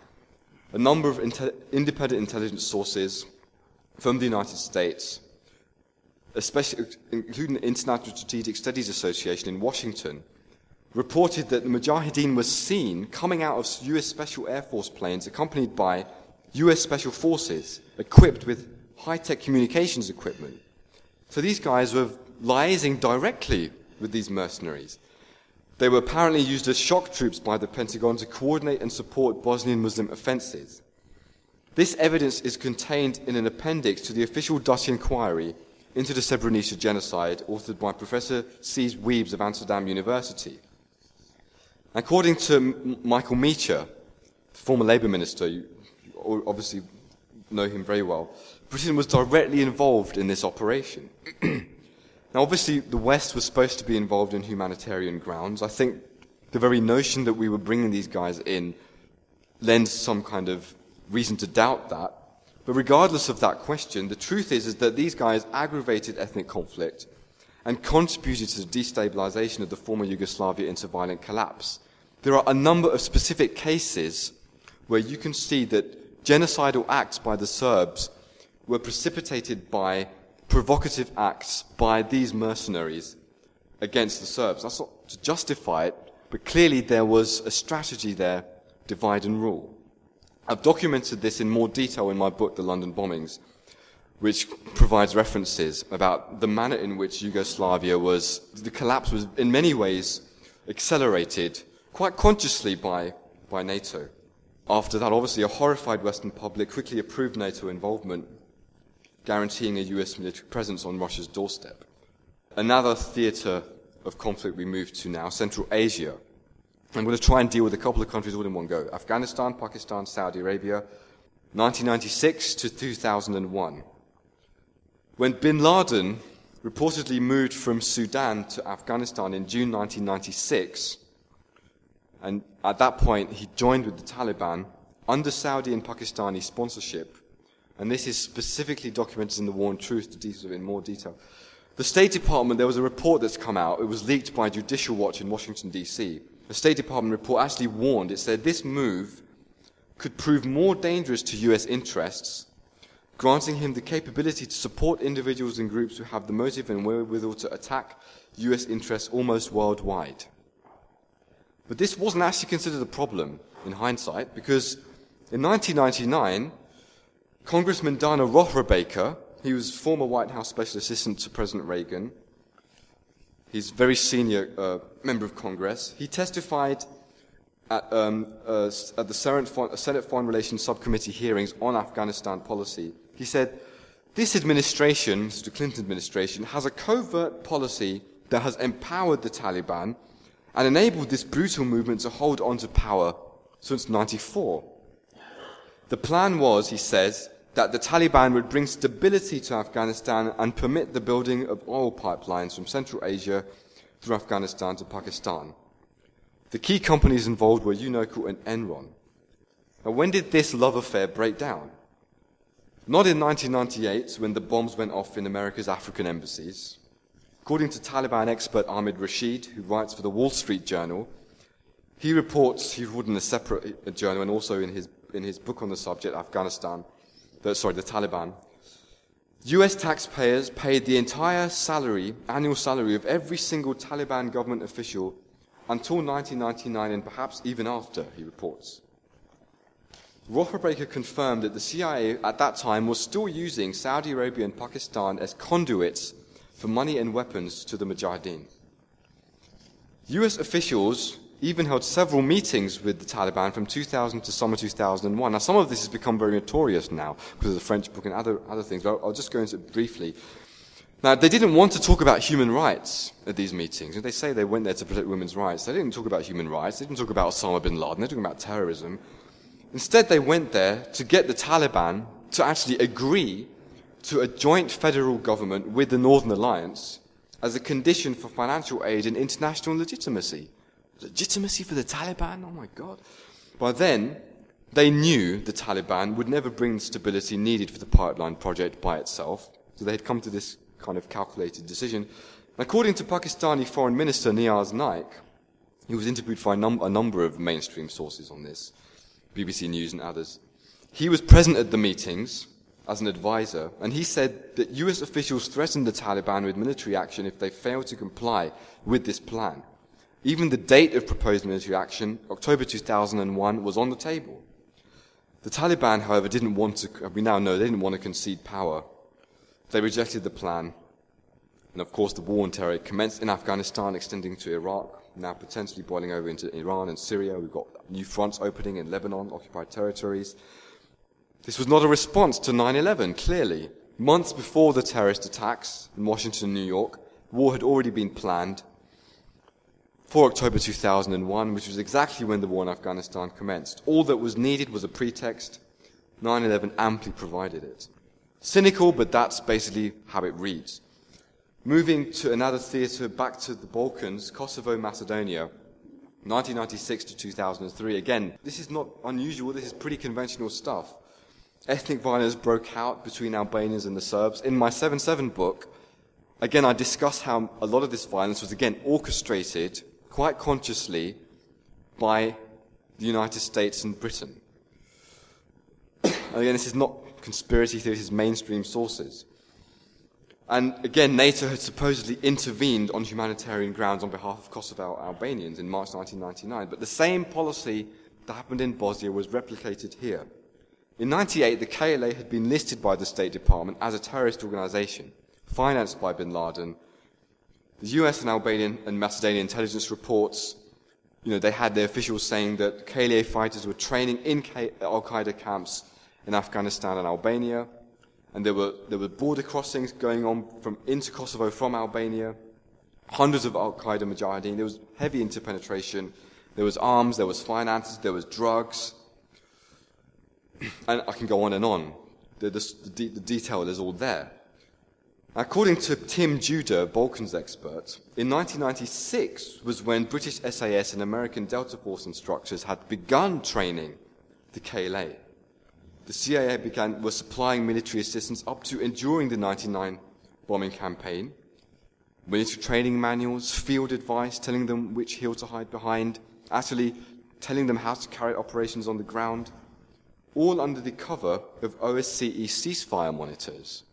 A number of independent intelligence sources from the United States, especially including the International Strategic Studies Association in Washington, reported that the Mujahideen was seen coming out of US Special Air Force planes accompanied by US Special Forces equipped with high-tech communications equipment. So these guys were liaising directly with these mercenaries. They were apparently used as shock troops by the Pentagon to coordinate and support Bosnian Muslim offences. This evidence is contained in an appendix to the official Dutch inquiry into the Srebrenica genocide, authored by Professor Cees Wiebes of Amsterdam University. According to Michael Meacher, the former Labour minister, you obviously know him very well, Britain was directly involved in this operation. Now, obviously, the West was supposed to be involved in humanitarian grounds. I think the very notion that we were bringing these guys in lends some kind of reason to doubt that. But regardless of that question, the truth is that these guys aggravated ethnic conflict and contributed to the destabilization of the former Yugoslavia into violent collapse. There are a number of specific cases where you can see that genocidal acts by the Serbs were precipitated by provocative acts by these mercenaries against the Serbs. That's not to justify it, but clearly there was a strategy there, divide and rule. I've documented this in more detail in my book, The London Bombings, which provides references about the manner in which the collapse was in many ways accelerated quite consciously by NATO. After that, obviously, a horrified Western public quickly approved NATO involvement, guaranteeing a US military presence on Russia's doorstep. Another theatre of conflict we move to now, Central Asia. I'm going to try and deal with a couple of countries all in one go. Afghanistan, Pakistan, Saudi Arabia, 1996 to 2001. When bin Laden reportedly moved from Sudan to Afghanistan in June 1996, and at that point he joined with the Taliban under Saudi and Pakistani sponsorship, and this is specifically documented in the War and Truth, the details of it in more detail. The State Department, there was a report that's come out, it was leaked by Judicial Watch in Washington, D.C. The State Department report actually warned, it said this move could prove more dangerous to US interests, granting him the capability to support individuals and groups who have the motive and wherewithal to attack US interests almost worldwide. But this wasn't actually considered a problem in hindsight, because in 1999, Congressman Dana Rohrabacher He was former White House Special Assistant to President Reagan. He's a very senior member of Congress. He testified at the Senate Foreign Relations Subcommittee hearings on Afghanistan policy. He said, "This administration, Mr. Clinton administration, has a covert policy that has empowered the Taliban and enabled this brutal movement to hold on to power since 1994. The plan was," he says, "that the Taliban would bring stability to Afghanistan and permit the building of oil pipelines from Central Asia through Afghanistan to Pakistan. The key companies involved were Unocal and Enron." Now, when did this love affair break down? Not in 1998, when the bombs went off in America's African embassies. According to Taliban expert Ahmed Rashid, who writes for the Wall Street Journal, he reports, he wrote in a separate journal and also in his book on the subject, the Taliban, US taxpayers paid the entire annual salary of every single Taliban government official until 1999 and perhaps even after, he reports. Rohra Baker confirmed that the CIA at that time was still using Saudi Arabia and Pakistan as conduits for money and weapons to the Mujahideen. US officials even held several meetings with the Taliban from 2000 to summer 2001. Now, some of this has become very notorious now because of the French book and other things, but I'll just go into it briefly. Now, they didn't want to talk about human rights at these meetings. They say they went there to protect women's rights. They didn't talk about human rights. They didn't talk about Osama bin Laden. They were talking about terrorism. Instead, they went there to get the Taliban to actually agree to a joint federal government with the Northern Alliance as a condition for financial aid and international legitimacy. Legitimacy for the Taliban? Oh my God. By then, they knew the Taliban would never bring the stability needed for the pipeline project by itself. So they had come to this kind of calculated decision. According to Pakistani Foreign Minister Niaz Naik, he was interviewed by a number of mainstream sources on this, BBC News and others. He was present at the meetings as an advisor, and he said that US officials threatened the Taliban with military action if they failed to comply with this plan. Even the date of proposed military action, October 2001, was on the table. The Taliban, however, we now know they didn't want to concede power. They rejected the plan. And of course, the war on terror commenced in Afghanistan, extending to Iraq, now potentially boiling over into Iran and Syria. We've got new fronts opening in Lebanon, occupied territories. This was not a response to 9/11, clearly. Months before the terrorist attacks in Washington and New York, war had already been planned for October 2001, which was exactly when the war in Afghanistan commenced. All that was needed was a pretext. 9/11 amply provided it. Cynical, but that's basically how it reads. Moving to another theatre, back to the Balkans, Kosovo, Macedonia, 1996 to 2003. Again, this is not unusual, this is pretty conventional stuff. Ethnic violence broke out between Albanians and the Serbs. In my 7/7 book, again, I discuss how a lot of this violence was, again, orchestrated quite consciously by the United States and Britain. Again, this is not conspiracy theory, this is mainstream sources. And again, NATO had supposedly intervened on humanitarian grounds on behalf of Kosovo Albanians in March 1999. But the same policy that happened in Bosnia was replicated here. In 1998, the KLA had been listed by the State Department as a terrorist organization, financed by bin Laden. The US and Albanian and Macedonian intelligence reports, they had their officials saying that KLA fighters were training in Al-Qaeda camps in Afghanistan and Albania. And there were border crossings going on into Kosovo from Albania. Hundreds of Al-Qaeda Mujahideen. There was heavy interpenetration. There was arms, there was finances, there was drugs. And I can go on and on. The detail is all there. According to Tim Judah, Balkans expert, in 1996 was when British SAS and American Delta Force instructors had begun training the KLA. The CIA was supplying military assistance up to and during the 1999 bombing campaign. Military training manuals, field advice, telling them which hill to hide behind, actually telling them how to carry operations on the ground, all under the cover of OSCE ceasefire monitors.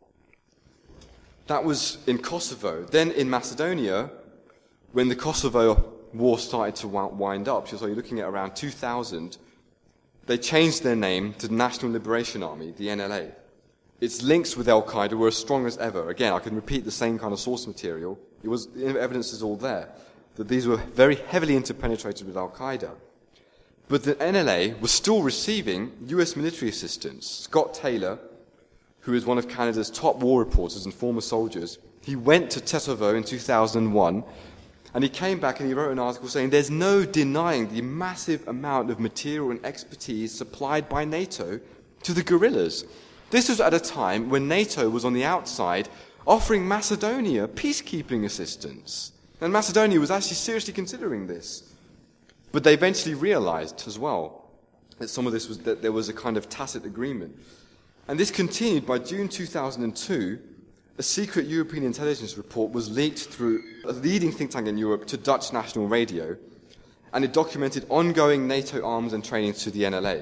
That was in Kosovo. Then in Macedonia, when the Kosovo war started to wind up, so you're looking at around 2000, they changed their name to the National Liberation Army, the NLA. its links with Al-Qaeda were as strong as ever. Again, I can repeat the same kind of source material. The evidence is all there, that these were very heavily interpenetrated with Al-Qaeda. But the NLA was still receiving US military assistance. Scott Taylor, who is one of Canada's top war reporters and former soldiers, he went to Tetovo in 2001, and he came back and he wrote an article saying there's no denying the massive amount of material and expertise supplied by NATO to the guerrillas. This was at a time when NATO was on the outside offering Macedonia peacekeeping assistance. And Macedonia was actually seriously considering this. But they eventually realized as well that some of this was that there was a kind of tacit agreement. And this continued by June 2002. A secret European intelligence report was leaked through a leading think tank in Europe to Dutch national radio, and it documented ongoing NATO arms and training to the NLA.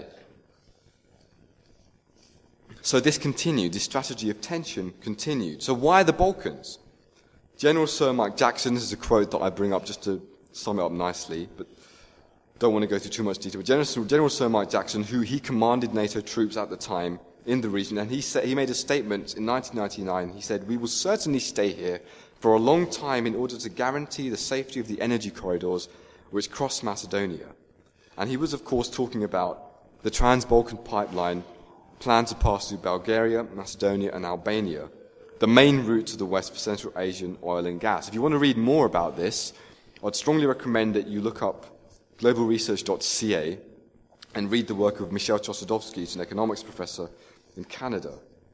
So this continued, this strategy of tension continued. So why the Balkans? General Sir Mike Jackson, this is a quote that I bring up just to sum it up nicely, but don't want to go through too much detail. But General Sir Mike Jackson, he commanded NATO troops at the time in the region, and he made a statement in 1999. He said, "We will certainly stay here for a long time in order to guarantee the safety of the energy corridors which cross Macedonia." And he was, of course, talking about the Trans-Balkan pipeline planned to pass through Bulgaria, Macedonia, and Albania, the main route to the west for Central Asian oil and gas. If you want to read more about this, I'd strongly recommend that you look up globalresearch.ca and read the work of Michel Chossudovsky, who's an economics professor in Canada.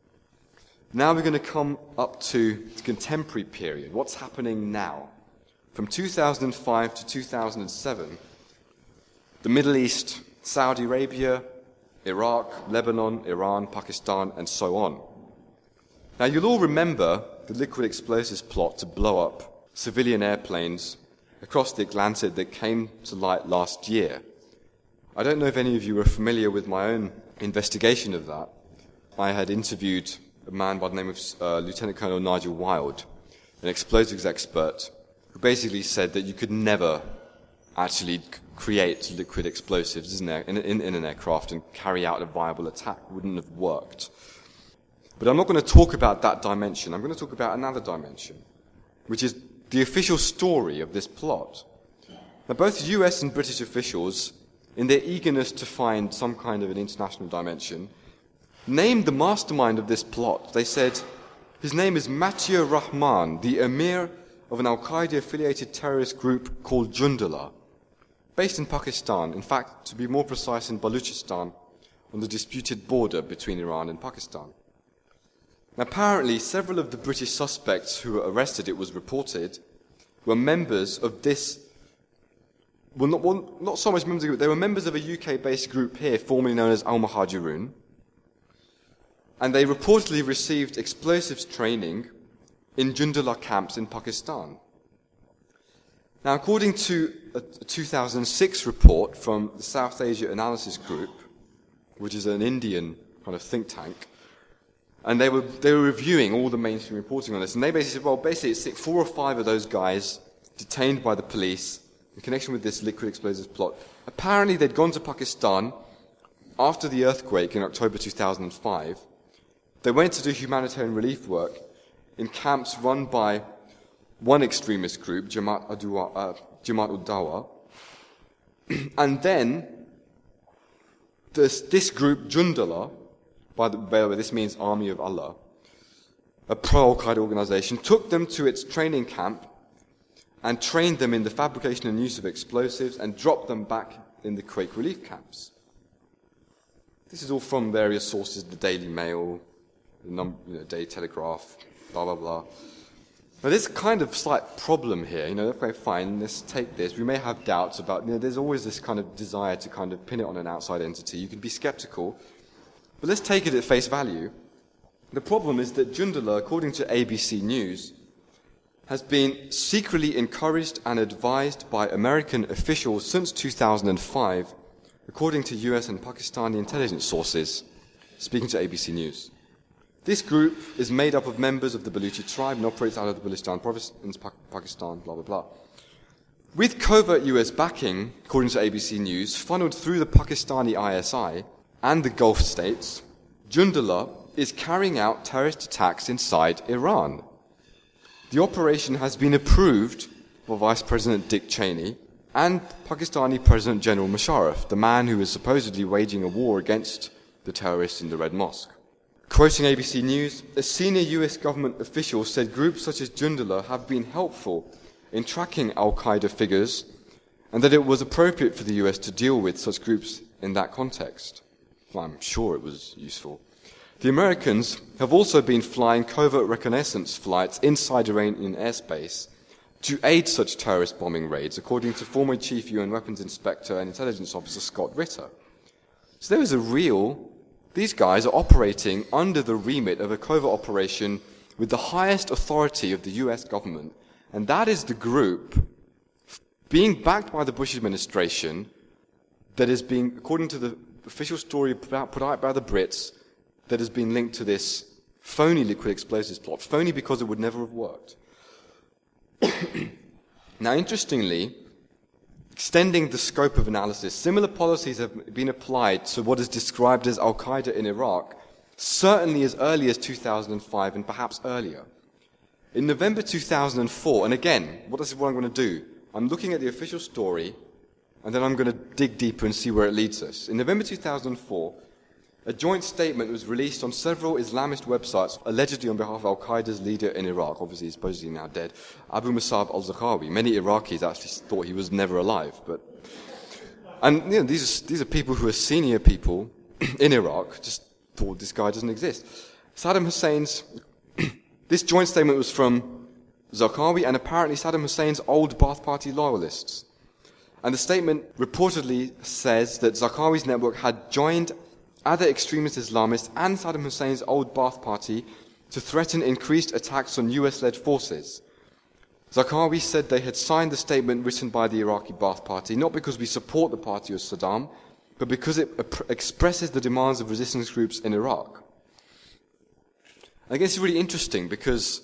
Now we're going to come up to the contemporary period. What's happening now? From 2005 to 2007, the Middle East, Saudi Arabia, Iraq, Lebanon, Iran, Pakistan, and so on. Now you'll all remember the liquid explosives plot to blow up civilian airplanes across the Atlantic that came to light last year. I don't know if any of you are familiar with my own investigation of that. I had interviewed a man by the name of Lieutenant Colonel Nigel Wild, an explosives expert, who basically said that you could never actually create liquid explosives in an aircraft and carry out a viable attack. It wouldn't have worked. But I'm not going to talk about that dimension. I'm going to talk about another dimension, which is the official story of this plot. Now, both US and British officials, in their eagerness to find some kind of an international dimension, named the mastermind of this plot. They said, his name is Matiur Rahman, the emir of an Al-Qaeda-affiliated terrorist group called Jundullah, based in Pakistan, in fact, to be more precise, in Baluchistan, on the disputed border between Iran and Pakistan. Now, apparently, several of the British suspects who were arrested, it was reported, were members of this, not so much members of the group, they were members of a UK-based group here, formerly known as Al-Muhajirun, and they reportedly received explosives training in Jundullah camps in Pakistan. Now, according to a 2006 report from the South Asia Analysis Group, which is an Indian kind of think tank, and they were reviewing all the mainstream reporting on this, and they basically said, well, basically it's 4 or 5 of those guys detained by the police in connection with this liquid explosives plot. Apparently they'd gone to Pakistan after the earthquake in October 2005. They went to do humanitarian relief work in camps run by one extremist group, Jamaat ud-Dawa, and then this group, Jundullah, by the way, this means Army of Allah, a pro-Al-Qaeda organization, took them to its training camp and trained them in the fabrication and use of explosives and dropped them back in the quake relief camps. This is all from various sources, the Daily Mail, the Daily Telegraph, blah, blah, blah. Now, there's kind of slight problem here. Okay, fine, let's take this. We may have doubts about, there's always this kind of desire to kind of pin it on an outside entity. You can be skeptical, but let's take it at face value. The problem is that Jundullah, according to ABC News, has been secretly encouraged and advised by American officials since 2005, according to US and Pakistani intelligence sources, speaking to ABC News. This group is made up of members of the Baluchi tribe and operates out of the Balochistan province in Pakistan, blah, blah, blah. With covert US backing, according to ABC News, funneled through the Pakistani ISI and the Gulf states, Jundullah is carrying out terrorist attacks inside Iran. The operation has been approved by Vice President Dick Cheney and Pakistani President General Musharraf, the man who is supposedly waging a war against the terrorists in the Red Mosque. Quoting ABC News, a senior US government official said groups such as Jundullah have been helpful in tracking al-Qaeda figures and that it was appropriate for the US to deal with such groups in that context. Well, I'm sure it was useful. The Americans have also been flying covert reconnaissance flights inside Iranian airspace to aid such terrorist bombing raids, according to former Chief UN Weapons Inspector and Intelligence Officer Scott Ritter. So there is these guys are operating under the remit of a covert operation with the highest authority of the US government, and that is the group being backed by the Bush administration that is being, according to the official story put out by the Brits, that has been linked to this phony liquid explosives plot. Phony because it would never have worked. Now, interestingly, extending the scope of analysis, similar policies have been applied to what is described as al-Qaeda in Iraq, certainly as early as 2005 and perhaps earlier. In November 2004, and again, this is what I'm going to do. I'm looking at the official story, and then I'm going to dig deeper and see where it leads us. In November 2004, a joint statement was released on several Islamist websites, allegedly on behalf of al-Qaeda's leader in Iraq, obviously he's supposedly now dead, Abu Musab al-Zarqawi. Many Iraqis actually thought he was never alive. And these are people who are senior people in Iraq, just thought this guy doesn't exist. Saddam Hussein's, this joint statement was from Zarqawi and apparently Saddam Hussein's old Ba'ath Party loyalists. And the statement reportedly says that Zarqawi's network had joined other extremist Islamists and Saddam Hussein's old Ba'ath Party to threaten increased attacks on US-led forces. Zarqawi said they had signed the statement written by the Iraqi Ba'ath Party, not because we support the party of Saddam, but because it expresses the demands of resistance groups in Iraq. I guess it's really interesting because,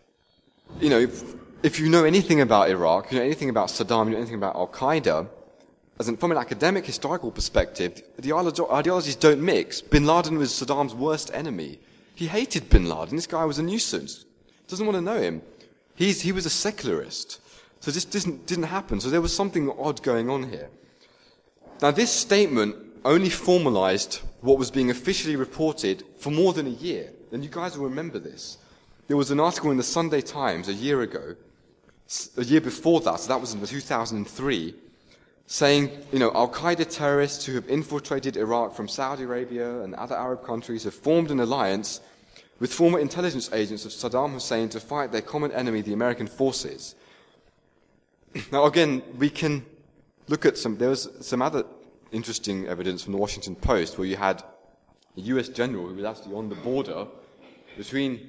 if you know anything about Iraq, you know anything about Saddam, you know anything about Al-Qaeda, from an academic, historical perspective, the ideologies don't mix. Bin Laden was Saddam's worst enemy. He hated Bin Laden. This guy was a nuisance. Doesn't want to know him. He was a secularist. So this didn't happen. So there was something odd going on here. Now, this statement only formalized what was being officially reported for more than a year. And you guys will remember this. There was an article in the Sunday Times a year ago, a year before that, so that was in 2003, saying, Al-Qaeda terrorists who have infiltrated Iraq from Saudi Arabia and other Arab countries have formed an alliance with former intelligence agents of Saddam Hussein to fight their common enemy, the American forces. Now, again, we can look at there was some other interesting evidence from the Washington Post where you had a US general who was actually on the border between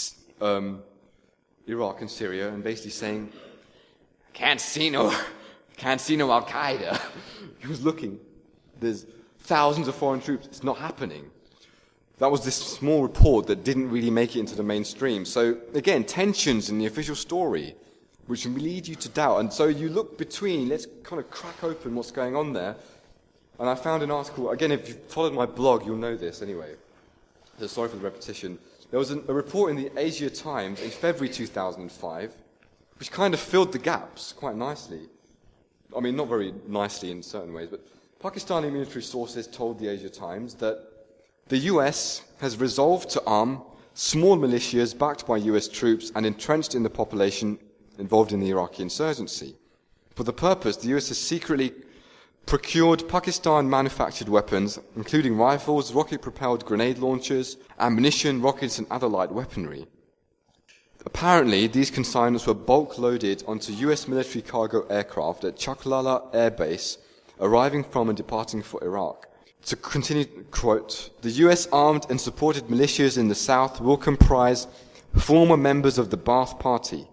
Iraq and Syria and basically saying, can't see no Al-Qaeda. He was looking. There's thousands of foreign troops. It's not happening. That was this small report that didn't really make it into the mainstream. So, again, tensions in the official story, which lead you to doubt. And so you look between, let's kind of crack open what's going on there. And I found an article, again, if you've followed my blog, you'll know this anyway. So sorry for the repetition. There was a report in the Asia Times in February 2005, which kind of filled the gaps quite nicely. I mean, not very nicely in certain ways, but Pakistani military sources told the Asia Times that the US has resolved to arm small militias backed by US troops and entrenched in the population involved in the Iraqi insurgency. For the purpose, the US has secretly procured Pakistan-manufactured weapons, including rifles, rocket-propelled grenade launchers, ammunition, rockets, and other light weaponry. Apparently, these consignments were bulk loaded onto US military cargo aircraft at Chaklala Air Base, arriving from and departing for Iraq. To continue, quote, the US armed and supported militias in the south will comprise former members of the Ba'ath Party,